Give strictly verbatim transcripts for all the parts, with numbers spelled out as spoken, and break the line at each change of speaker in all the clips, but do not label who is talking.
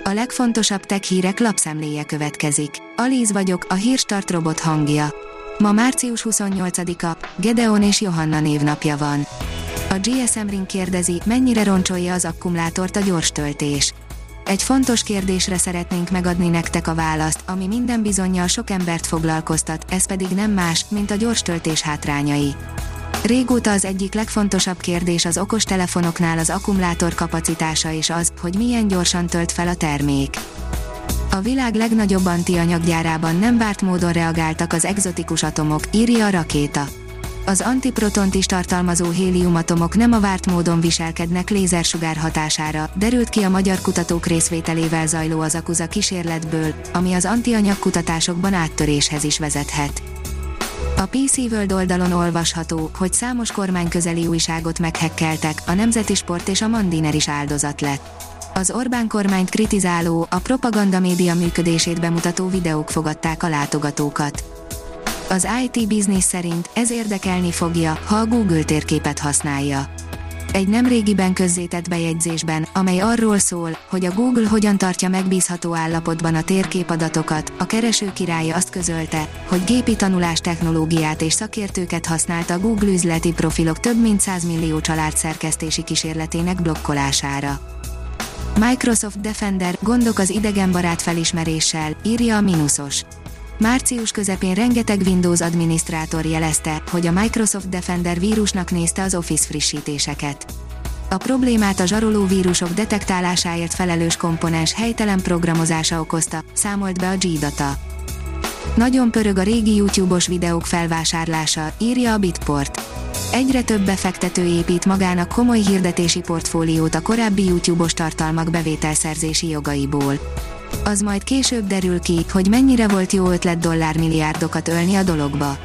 A legfontosabb tech hírek lapszemléje következik. Alíz vagyok, a Hírstart robot hangja. Ma március huszonnyolcadika, Gedeon és Johanna névnapja van. A gé es em Ring kérdezi, mennyire roncsolja az akkumulátort a gyors töltés. Egy fontos kérdésre szeretnénk megadni nektek a választ, ami minden bizonnyal sok embert foglalkoztat, ez pedig nem más, mint a gyors töltés hátrányai. Régóta az egyik legfontosabb kérdés az okostelefonoknál az akkumulátor kapacitása és az, hogy milyen gyorsan tölt fel a termék. A világ legnagyobb antianyaggyárában nem várt módon reagáltak az egzotikus atomok, írja a Rakéta. Az antiprotont is tartalmazó héliumatomok nem a várt módon viselkednek lézersugár hatására, derült ki a magyar kutatók részvételével zajló az Akuza kísérletből, ami az antianyag kutatásokban áttöréshez is vezethet. A pé cé World oldalon olvasható, hogy számos kormányközeli újságot meghekkeltek, a Nemzeti Sport és a Mandiner is áldozat lett. Az Orbán kormányt kritizáló, a propaganda média működését bemutató videók fogadták a látogatókat. Az i té Business szerint ez érdekelni fogja, ha a Google térképet használja. Egy nemrégiben közzétett bejegyzésben, amely arról szól, hogy a Google hogyan tartja megbízható állapotban a térképadatokat, a kereső királya azt közölte, hogy gépi tanulás technológiát és szakértőket használt a Google üzleti profilok több mint száz millió család szerkesztési kísérletének blokkolására. Microsoft Defender, gondok az idegenbarát felismeréssel, írja a Minusos. Március közepén rengeteg Windows adminisztrátor jelezte, hogy a Microsoft Defender vírusnak nézte az Office frissítéseket. A problémát a zsaroló vírusok detektálásáért felelős komponens helytelen programozása okozta, számolt be a G-Data. Nagyon pörög a régi YouTube-os videók felvásárlása, írja a Bitport. Egyre több befektető épít magának komoly hirdetési portfóliót a korábbi YouTube-os tartalmak bevételszerzési jogaiból. Az majd később derül ki, hogy mennyire volt jó ötlet dollármilliárdokat ölni a dologba.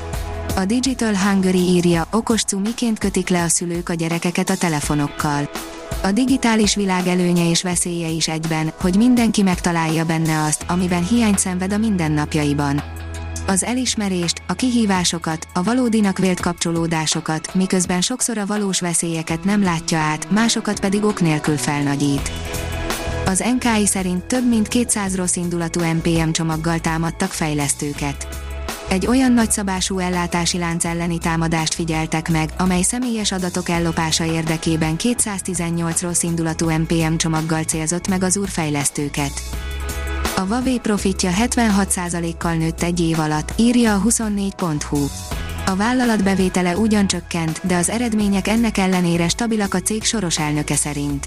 A Digital Hungary írja, okos cumiként kötik le a szülők a gyerekeket a telefonokkal. A digitális világ előnye és veszélye is egyben, hogy mindenki megtalálja benne azt, amiben hiányt szenved a mindennapjaiban. Az elismerést, a kihívásokat, a valódinak vélt kapcsolódásokat, miközben sokszor a valós veszélyeket nem látja át, másokat pedig ok nélkül felnagyít. Az en ká i szerint több mint kétszáz rosszindulatú em pé em csomaggal támadtak fejlesztőket. Egy olyan nagyszabású ellátási lánc elleni támadást figyeltek meg, amely személyes adatok ellopása érdekében kétszáztizennyolc rosszindulatú em pé em csomaggal célzott meg az úrfejlesztőket. A Huawei profitja hetvenhat százalékkal nőtt egy év alatt, írja a huszonnégy pont hu. A vállalat bevétele ugyan csökkent, de az eredmények ennek ellenére stabilak a cég soros elnöke szerint.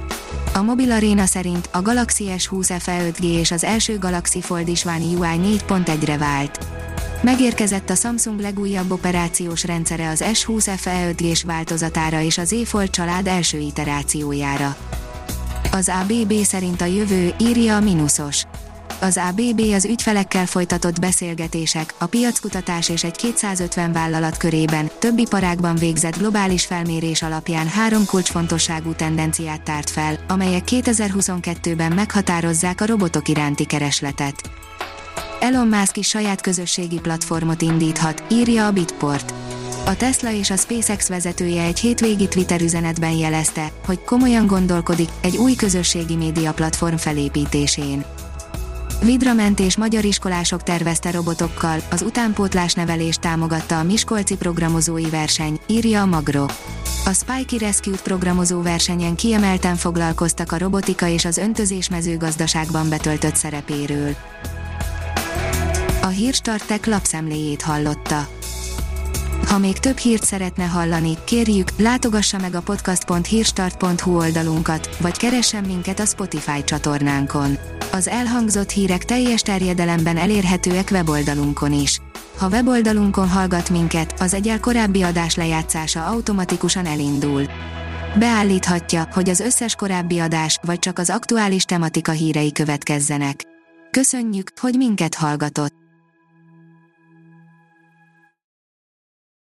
A Mobil Arena szerint a Galaxy es húsz ef e öt gé és az első Galaxy Fold is One u i négy pont egyre vált. Megérkezett a Samsung legújabb operációs rendszere az es húsz ef e öt gés változatára és a Z Fold család első iterációjára. Az á bé bé szerint a jövő, írja a Minusos. Az á bé bé az ügyfelekkel folytatott beszélgetések, a piackutatás és egy kétszázötven vállalat körében, több iparágban végzett globális felmérés alapján három kulcsfontosságú tendenciát tárt fel, amelyek kétezer-huszonkettőben meghatározzák a robotok iránti keresletet. Elon Musk is saját közösségi platformot indíthat, írja a Bitport. A Tesla és a SpaceX vezetője egy hétvégi Twitter üzenetben jelezte, hogy komolyan gondolkodik egy új közösségi média platform felépítésén. Vidramentés magyar iskolások tervezte robotokkal, az utánpótlás nevelést támogatta a miskolci programozói verseny, írja a Magro. A Spikey Rescue programozó versenyen kiemelten foglalkoztak a robotika és az öntözés mezőgazdaságban betöltött szerepéről. A Hírstart Tech lapszemléjét hallotta. Ha még több hírt szeretne hallani, kérjük, látogassa meg a podcast pont hírstart pont hu oldalunkat, vagy keressen minket a Spotify csatornánkon. Az elhangzott hírek teljes terjedelemben elérhetőek weboldalunkon is. Ha weboldalunkon hallgat minket, az egyel korábbi adás lejátszása automatikusan elindul. Beállíthatja, hogy az összes korábbi adás, vagy csak az aktuális tematika hírei következzenek. Köszönjük, hogy minket hallgatott!